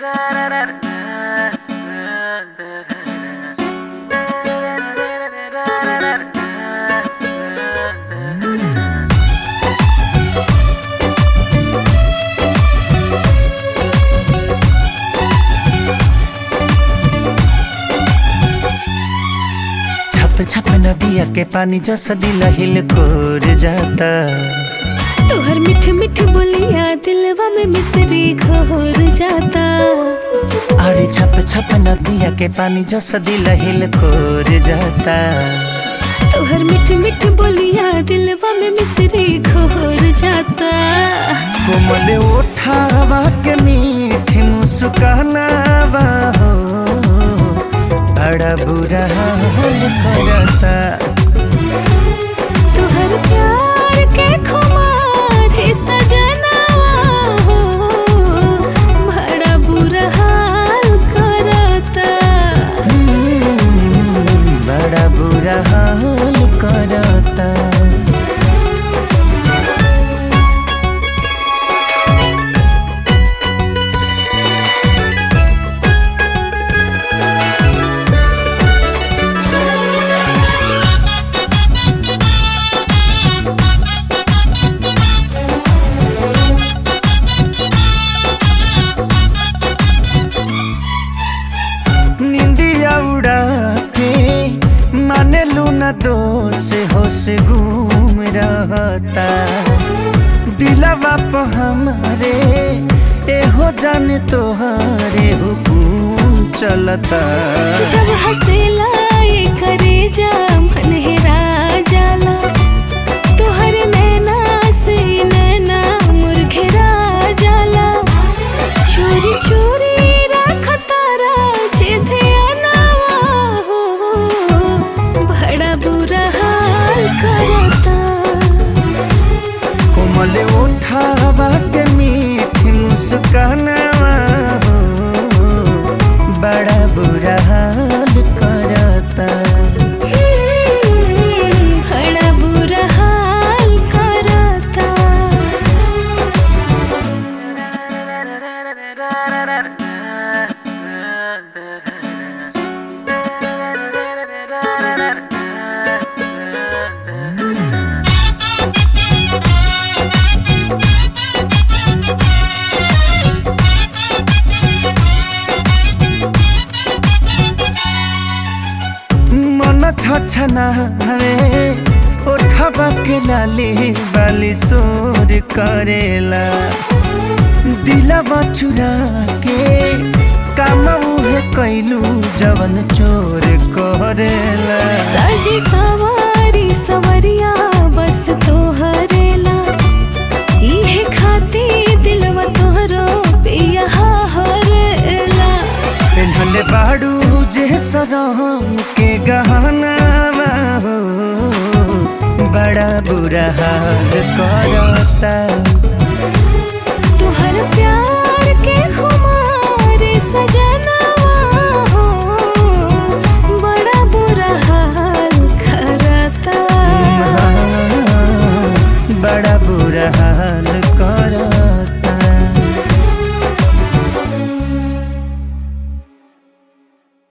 छप नदिया के पानी जैसा दिल हिल कोर जाता। तोहर मिठ मिठ बोलिया दिलवा में मिसरी घोर जाता। अरे छप नदिया के पानी जैसा दिल हिल कोर जाता। तोहर मिठ मिठ बोलिया दिलवा में मिसरी घोर जाता। कोमल उठावा के मीठी मुस्कानावा हो बड़ा बुरा हाल करता। तोहर प्यार के खुमार है सजनावा हो बड़ा बुरा हाल करता। बड़ा बुरा हाल करता। माने लूना दोष होश घूम रहता। दिलवा पे हमारे एहो जाने तोहारे हुकुम चलता। जब हंसेला ये करे जा मन हेरा जाला। तोहर नैना से नैना मुरघेरा जाला। चोरी चोरी रखतारा जे बड़ा बुरा हाल करता। कोमल उठावा के मीठी मुस्कानावा हो बड़ा बुरा हाल करता। बड़ा बुरा हाल करता। छछना हवे उठवा के लाली बाली सोर करेला। दिलवा चुरा के काम उहे कैलू जवन चोर करेला। सजी सवारी सवरिया बस तोहरेला। इहे खाती दिलवा तोहरो पिया हरेला। पेन्हले बाड़ू जे सरम के गहनावा हो बड़ा बुरा हाल करता। तोहर प्यार के खुमार सजा